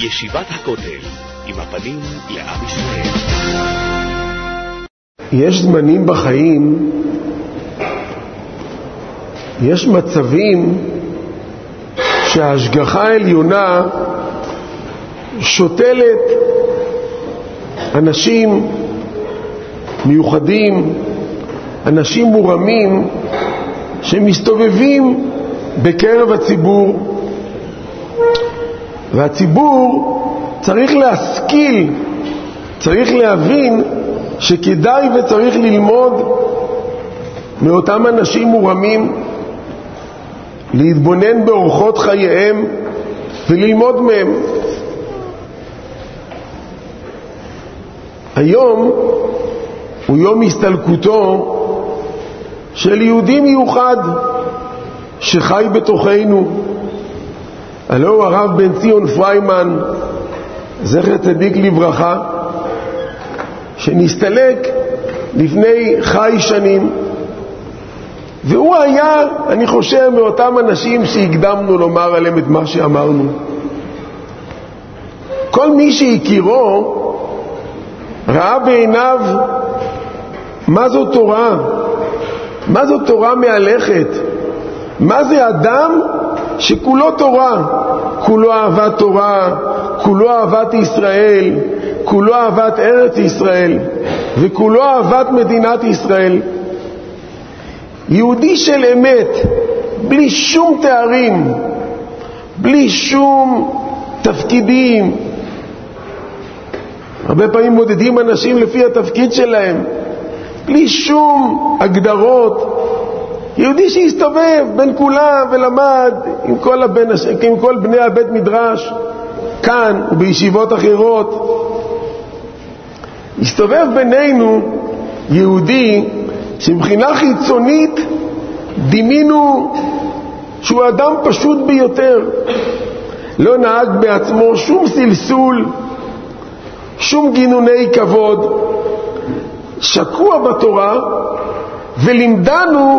ישיבת הכותל, עם הפנים לעם ישראל. יש זמנים בחיים, יש מצבים שההשגחה העליונה שותלת אנשים מיוחדים, אנשים מורמים שמסתובבים בקרב הציבור, והציבור צריך להשכיל, צריך להבין שכדאי וצריך ללמוד מאותם אנשים מורמים, להתבונן באורחות חייהם וללמוד מהם. היום הוא יום הסתלקותו של יהודי מיוחד שחי בתוכנו, הלא הוא הרב בן ציון פריימן, זכר צדיק לברכה, שנסתלק לפני חי שנים, והוא היה, אני חושב, מאותם אנשים שהקדמנו לומר עליהם את מה שאמרנו. כל מי שהכירו ראה בעיניו מה זו תורה, מה זו תורה מהלכת, מה זה אדם שכולו תורה, כולו אהבת תורה, כולו אהבת ישראל, כולו אהבת ארץ ישראל, וכולו אהבת מדינת ישראל. יהודי של אמת, בלי שום תארים, בלי שום תפקידים. הרבה פעמים מודדים אנשים לפי התפקיד שלהם, בלי שום הגדרות. יהודי שהסתובב בין כולם ולמד עם כל בני הבית מדרש כאן ובישיבות אחרות. הסתובב בינינו יהודי שמבחינה חיצונית דימינו שהוא אדם פשוט ביותר, לא נהג בעצמו שום סלסול, שום גינוני כבוד, שקוע בתורה, ולימדנו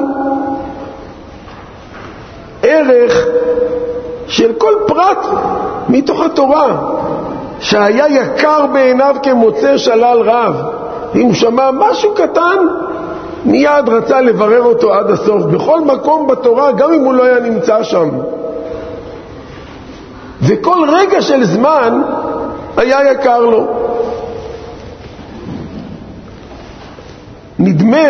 ערך של כל פרט מתוך התורה שהיה יקר בעיניו כמוצא שלל רב. אם הוא שמע משהו קטן מיד רצה לברר אותו עד הסוף, בכל מקום בתורה, גם אם הוא לא היה נמצא שם, וכל רגע של זמן היה יקר לו. נדמה,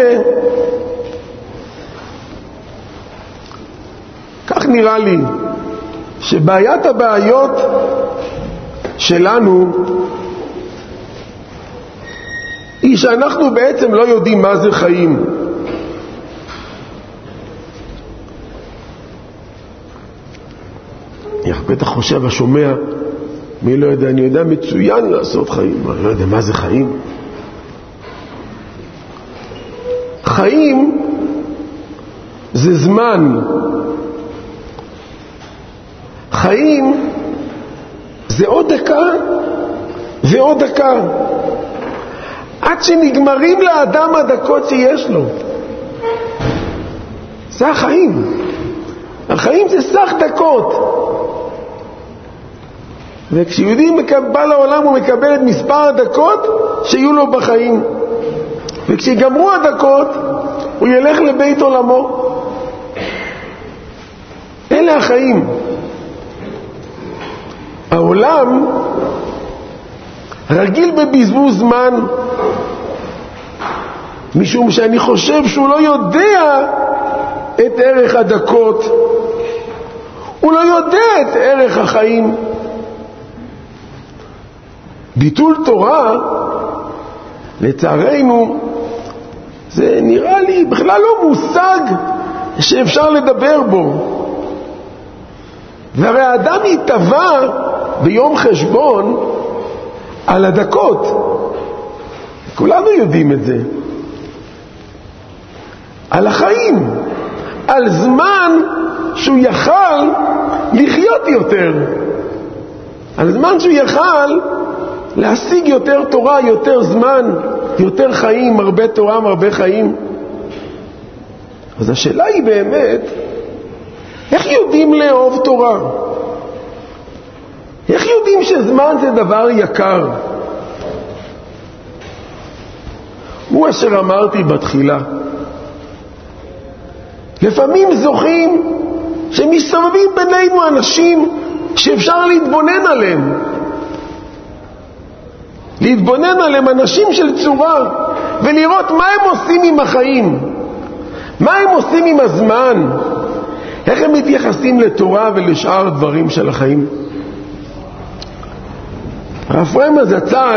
כך נראה לי, שבעיית הבעיות שלנו היא שאנחנו בעצם לא יודעים מה זה חיים. בטח חושב השומע, מי לא יודע, אני יודע מצוין לעשות חיים, אני לא יודע מה זה חיים. חיים זה זמן, חיים זה עוד דקה ועוד דקה, עד שנגמרים לאדם הדקות שיש לו. זה החיים. החיים זה סך דקות. וכשיהודי בא לעולם הוא מקבל את מספר הדקות שיהיו לו בחיים, וכשיגמרו הדקות הוא ילך לבית עולמו. אלה החיים. העולם רגיל בבזבוז זמן, משום שאני חושב שהוא לא יודע את ערך הדקות, הוא לא יודע את ערך החיים. ביטול תורה, לצערנו, זה נראה לי בכלל לא מושג שאפשר לדבר בו. והרי האדם יתבע ביום חשבון על הדקות, כולנו יודעים את זה, על החיים, על זמן שהוא יכל לחיות יותר, על זמן שהוא יכל להשיג יותר תורה, יותר זמן, יותר חיים, הרבה תורה, הרבה חיים. אז השאלה היא באמת, איך יודעים לאהוב תורה? איך יודעים שזמן זה דבר יקר. הוא אשר אמרתי בתחילה. לפעמים זוכים שמסתובבים בינינו אנשים שאפשר להתבונן עליהם. להתבונן עליהם אנשים של צורה, ולראות מה הם עושים עם החיים, מה הם עושים עם הזמן, איך הם מתייחסים לתורה ולשאר דברים של החיים. הרב פריימן זצ"ל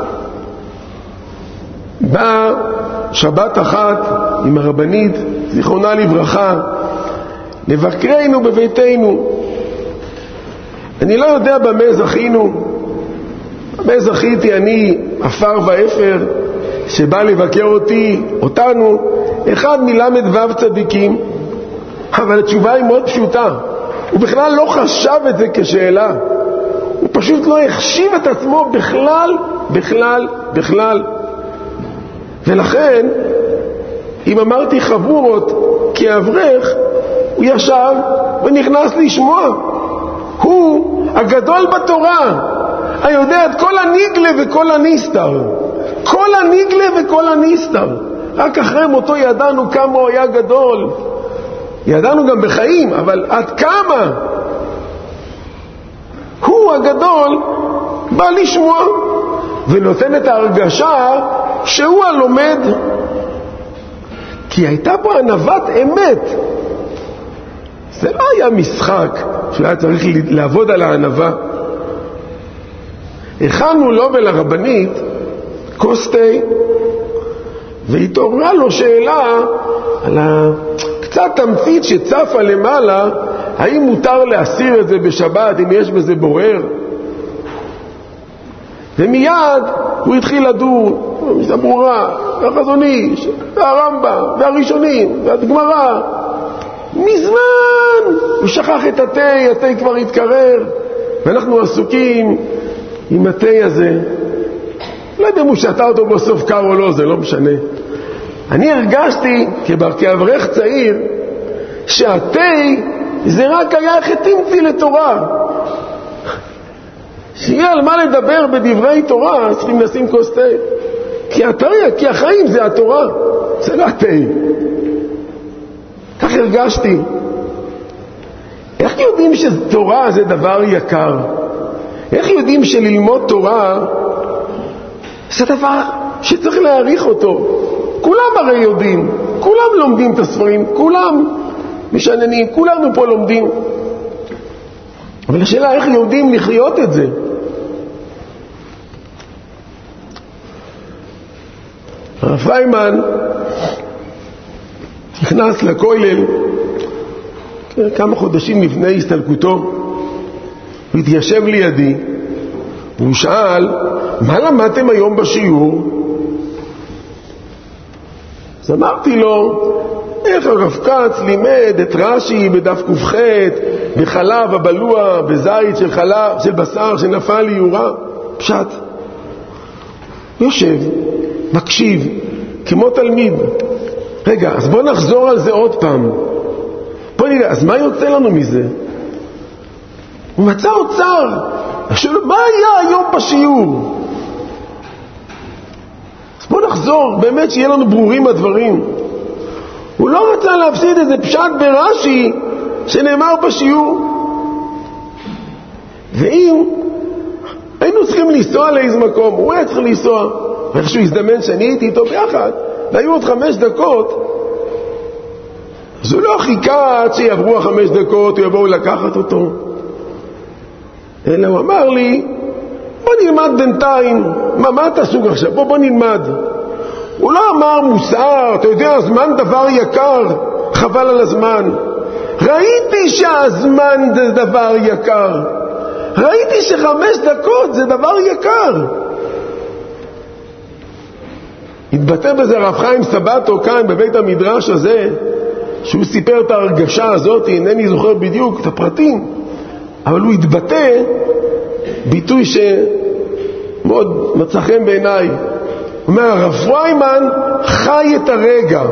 בא שבת אחת עם הרבנית זיכרונה לברכה לבקרנו בביתנו. אני לא יודע במה זכינו, במה זכיתי אני, אפר ואפר, שבא לבקר אותנו, אחד מל"ו צדיקים. אבל התשובה היא מאוד פשוטה. הוא בכלל לא חשב את זה כשאלה. הוא פשוט לא החשיב את עצמו בכלל. ולכן, אם אמרתי חבורות כאברך, הוא ישב ונכנס לשמוע. הוא הגדול בתורה, היודע את כל הניגלה וכל הניסתר. כל הניגלה וכל הניסתר. רק אחרי מותו ידענו כמה הוא היה גדול. ידענו גם בחיים, אבל עד כמה הוא הגדול בא לשמוע ונותן את ההרגשה שהוא הלומד. כי הייתה פה ענוות אמת. זה לא היה משחק שהיה צריך לעבוד על הענווה. הכנו לו ולרבנית כוס תה, והתעוררה לו שאלה על קצת תמצית שצפה למעלה, האם מותר להסיר את זה בשבת אם יש בזה בורר. ומיד הוא התחיל לדון, זה ברורה, והחזון איש, והרמב"ם, והראשונים, והגמרא. מזמן הוא שכח את התה כבר התקרר, ואנחנו עסוקים עם התה הזה. לא יודע אם הוא שתה אותו בסוף קר או לא, זה לא משנה. אני הרגשתי כאברך צעיר שהתה זה רק היה חתימתי לתורה. שיהיה על מה לדבר בדברי תורה, צריכים לשים כוס תה. כי החיים זה התורה, זה לא התה. כך הרגשתי. איך יודעים שתורה זה דבר יקר? איך יודעים שללמוד תורה זה דבר שצריך להעריך אותו? כולם הרי יודעים, כולם לומדים את הספרים, כולם משננים, כולנו פה לומדים. אבל השאלה איך יודעים לחיות את זה? הרב פריימן נכנס לכולל כמה חודשים לפני הסתלקותו, הוא התיישב לידי והוא שאל, מה למדתם היום בשיעור? אז אמרתי לו, איך הרב כץ לימד את רש"י בדף ק"ח, בחלב הבלוע, בזית של חלב, של בשר שנפל ליורה, פשט. יושב, מקשיב, כמו תלמיד. רגע, אז בוא נחזור על זה עוד פעם. בוא נראה, אז מה יוצא לנו מזה? הוא מצא אוצר. מה היה היום בשיעור? אז בוא נחזור, באמת שיהיה לנו ברורים הדברים. הוא לא רצה להפסיד איזה פשט ברש"י שנאמר בשיעור. ואם היינו צריכים לנסוע לאיזה מקום, הוא היה צריך לנסוע, ואיכשהו הזדמן שאני הייתי איתו ביחד, והיו עוד 5 דקות, אז הוא לא חיכה עד שיעברו 5 דקות ויבואו לקחת אותו, אלא הוא אמר לי, בוא נלמד בינתיים. מה אתה סוג עכשיו? בוא נלמד. הוא לא אמר מוסר, אתה יודע, הזמן דבר יקר, חבל על הזמן. ראיתי שהזמן זה דבר יקר, ראיתי ש5 דקות זה דבר יקר. התבטא בזה הרב חיים סבתו כאן בבית המדרש הזה, שהוא סיפר את ההרגשה הזאת, אינני זוכר בדיוק את הפרטים, אבל הוא התבטא ביטוי שמאוד מצא חן בעיניי. הוא אומר, הרב פריימן חי את הרגע.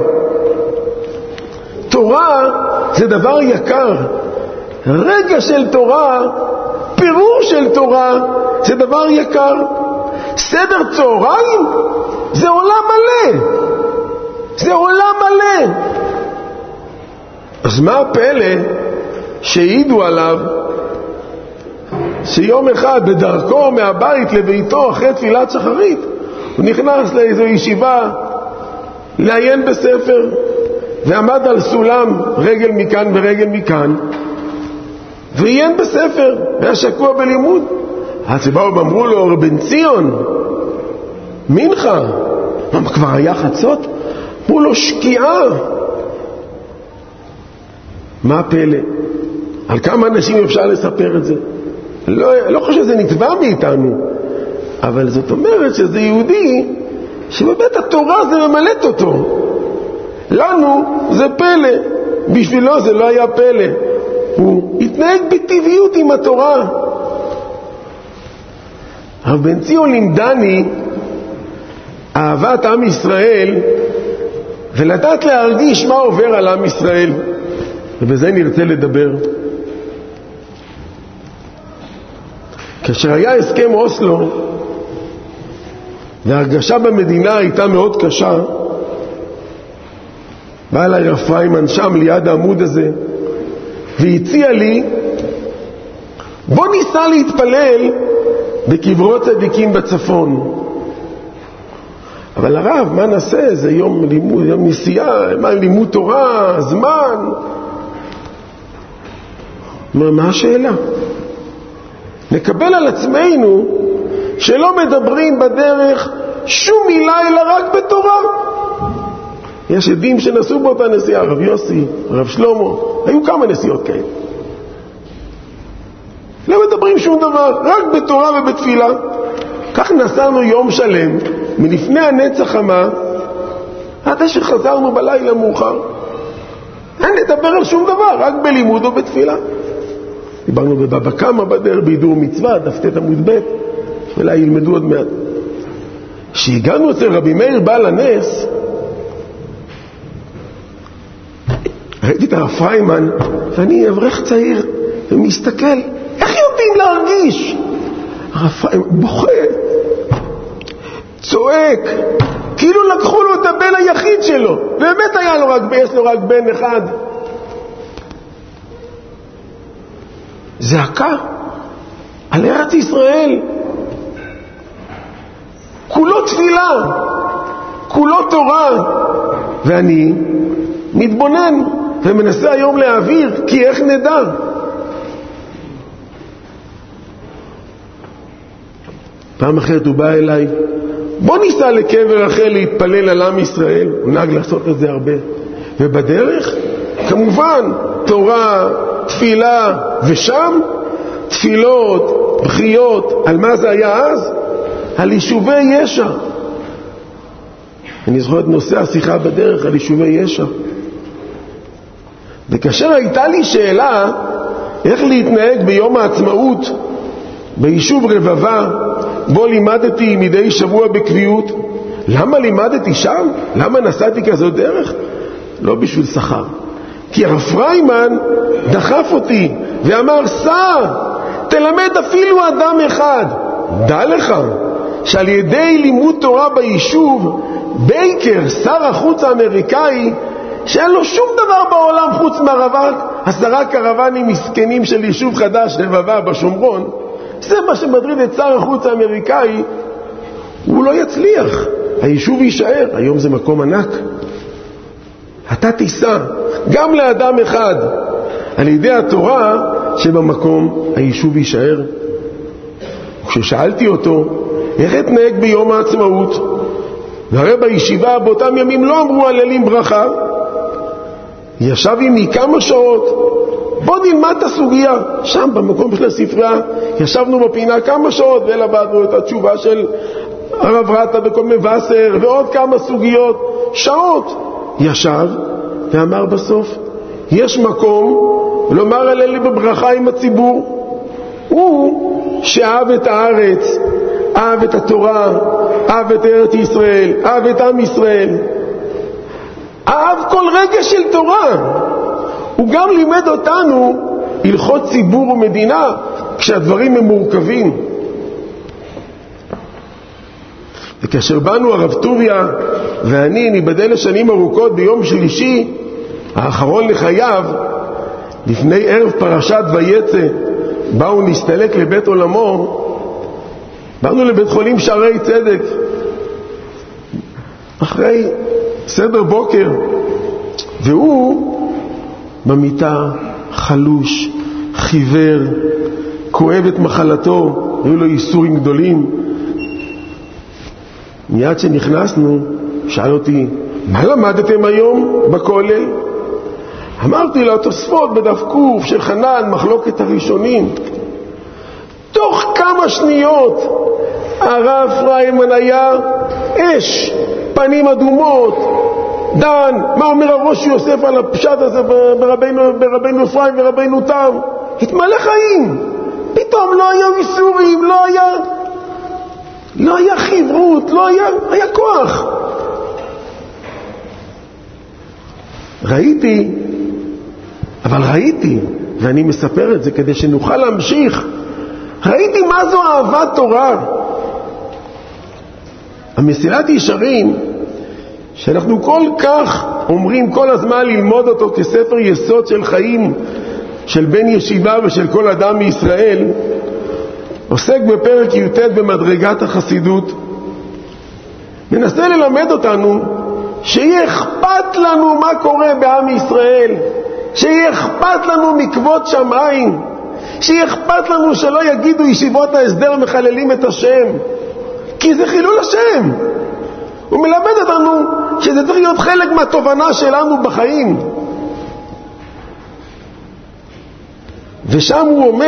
תורה זה דבר יקר. רגע של תורה, פירוש של תורה זה דבר יקר. סדר צהריים זה עולם מלא, זה עולם מלא. אז מה הפלא שהעידו עליו שיום אחד בדרכו מהבית לביתו אחרי תפילת שחרית הוא נכנס לאיזו ישיבה לעיין בספר, ועמד על סולם רגל מכאן ורגל מכאן ועיין בספר, והיה שקוע בלימוד. אז באו ואמרו לו, רבן ציון, מנחה, מה, כבר היה חצות? אמרו לו, שקיעה. מה הפלא? על כמה אנשים אפשר לספר את זה? לא חושב שזה נתבע מאיתנו, אבל זאת אומרת שזה יהודי שבבית התורה זה ממלאת אותו. לנו זה פלא, בשבילו זה לא היה פלא. הוא התנהג בטבעיות עם התורה. הרב בן ציון לימדני אהבת עם ישראל ולדעת להרגיש מה עובר על עם ישראל, ובזה נרצה לדבר. כאשר היה הסכם אוסלו וההרגשה במדינה הייתה מאוד קשה, בא אליי רב פריימן שם ליד העמוד הזה והציע לי, בוא ניסע להתפלל בקברות צדיקים בצפון. אבל הרב, מה נעשה? זה יום לימוד, יום נסיעה, מה לימוד תורה, זמן. מה השאלה? נקבל על עצמנו שלא מדברים בדרך שום מילה אלא רק בתורה. יש עדים שנסעו באותה נסיעה, רב יוסי, רב שלמה, היו כמה נסיעות כאלה. לא מדברים שום דבר, רק בתורה ובתפילה. כך נסענו יום שלם, מלפני הנץ החמה, עד שחזרנו בלילה מאוחר. אין לדבר על שום דבר, רק בלימוד או בתפילה. דיברנו בבבא קמא בדרך, בהידור מצווה, דף ט עמוד ב', אולי ילמדו עוד מעט. כשהגענו אצל רבי מאיר בעל הנס, ראיתי את הרב פריימן, ואני אברך צעיר, ומסתכל, איך יודעים להרגיש? הרב פריימן בוכה, צועק, כאילו לקחו לו את הבן היחיד שלו, באמת היה לו יש לו רק בן אחד. זעקה על ארץ ישראל, כולו תפילה, כולו תורה, ואני מתבונן ומנסה היום להעביר, כי איך נדע? פעם אחרת הוא בא אליי, בוא ניסע לקבר רחל להתפלל על עם ישראל. הוא נהג לעשות את זה הרבה, ובדרך כמובן תורה, תפילה, ושם תפילות, בחיות. על מה זה היה אז? על יישובי ישע. אני זוכר את נושא השיחה בדרך על יישובי ישע. וכאשר הייתה לי שאלה איך להתנהג ביום העצמאות ביישוב רבבה, בו לימדתי מדי שבוע בקביעות, למה לימדתי שם? למה נסעתי כזאת דרך? לא בשביל שכר, כי הרב פריימן דחף אותי ואמר, סע, תלמד אפילו אדם אחד. דע לך שעל ידי לימוד תורה ביישוב, בייקר, שר החוץ האמריקאי, שאין לו שום דבר בעולם חוץ מהרווק, 10 קרוונים מסכנים של יישוב חדש רבבה בשומרון, זה מה שמדריד את שר החוץ האמריקאי, הוא לא יצליח, היישוב יישאר. היום זה מקום ענק. אתה תיסע גם לאדם אחד על ידי התורה שבמקום היישוב יישאר. כששאלתי אותו איך התנהג ביום העצמאות, והרי בישיבה באותם ימים לא אמרו הללים ברכה, ישב עמי כמה שעות, בוא נלמד את הסוגיה. שם במקום של הספרייה ישבנו בפינה כמה שעות ולמדנו את התשובה של הרב רטה בכל מבשר ועוד כמה סוגיות. שעות ישב ואמר בסוף, יש מקום לומר הלל בברכה עם הציבור. הוא שאהב את הארץ, אהב את התורה, אהב את ארץ ישראל, אהב את עם ישראל, אהב כל רגע של תורה. הוא גם לימד אותנו הלכות ציבור ומדינה, כשהדברים הם מורכבים. וכאשר באנו הרב טוביה ואני ניבדל לשנים ארוכות ביום שלישי האחרון לחייו, לפני ערב פרשת ויצא, באו נסתלק לבית עולמו, באנו לבית חולים שערי צדק אחרי סדר בוקר, והוא במיטה חלוש, חיוור, כואב את מחלתו, היו לו ייסורים גדולים. מיד שנכנסנו שאל אותי, מה למדתם היום בכולל? אמרתי לו, תוספות בדף קוף של חנן, מחלוקת הראשונים. תוך כמה שניות הרב פריימן היה אש, פנים אדומות, דן, מה אומר הראש יוסף על הפשט הזה ברבינו אפרים ורבינו תם? התמלא חיים. פתאום לא היה ויסורים, לא היה חברות, היה כוח. ראיתי, ואני מספר את זה כדי שנוכל להמשיך, ראיתי מה זו אהבת תורה. המסילת ישרים, שאנחנו כל כך אומרים כל הזמן ללמוד אותו כספר יסוד של חיים של בן ישיבה ושל כל אדם מישראל, עוסק בפרק י"ט במדרגת החסידות, מנסה ללמד אותנו שיהיה אכפת לנו מה קורה בעם ישראל, שיהיה אכפת לנו מכבוד שמיים, שיהיה אכפת לנו שלא יגידו ישיבות ההסדר מחללים את השם, כי זה חילול השם. הוא מלמד אותנו שזה צריך להיות חלק מהתובנה שלנו בחיים. ושם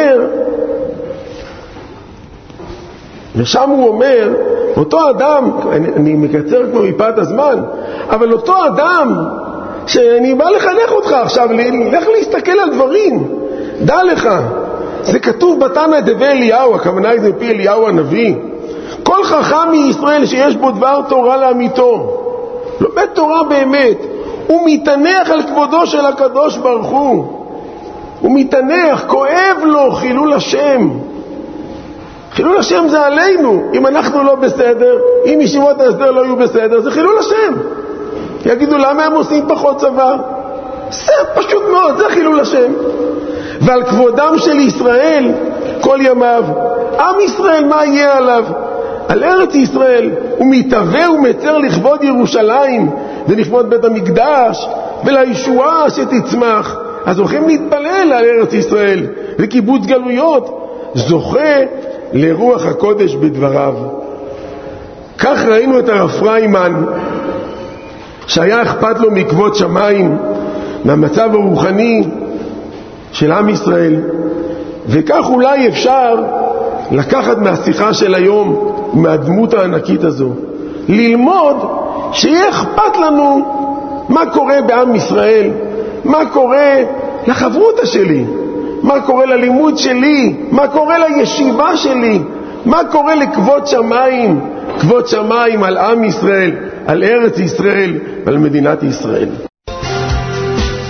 הוא אומר, אותו אדם, אני מקצר כבר מפאת הזמן, אבל אותו אדם שאני בא לחנך אותך עכשיו, לך להסתכל על דברים, דע לך, זה כתוב בתנא דבי אליהו, הכוונה היא מפי אליהו הנביא, כל חכם מישראל שיש בו דבר תורה לאמיתו, לומד תורה באמת, הוא מתענך על כבודו של הקדוש ברוך הוא מתענך, כואב לו חילול השם. חילול השם זה עלינו. אם אנחנו לא בסדר, אם ישיבות ההסדר לא יהיו בסדר, זה חילול השם. יגידו למה הם עושים פחות צבא? זה פשוט מאוד, זה חילול השם. ועל כבודם של ישראל כל ימיו, עם ישראל מה יהיה עליו? על ארץ ישראל הוא מתהווה ומצר לכבוד ירושלים ולכבוד בית המקדש ולישועה שתצמח. אז הולכים להתפלל על ארץ ישראל לקיבוץ גלויות, זוכה לרוח הקודש בדבריו. כך ראינו את הרב פריימן שהיה אכפת לו מכבוד שמיים, מהמצב הרוחני של עם ישראל, וכך אולי אפשר לקחת מהשיחה של היום, מהדמות הענקית הזו, ללמוד שיהיה אכפת לנו מה קורה בעם ישראל, מה קורה לחברותה שלי, מה קורה ללימוד שלי, מה קורה לישיבה שלי, מה קורה לכבוד שמיים, כבוד שמיים על עם ישראל, על ארץ ישראל ועל מדינת ישראל.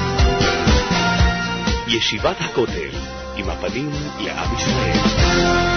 ישיבת הכותל עם הפנים לעם ישראל.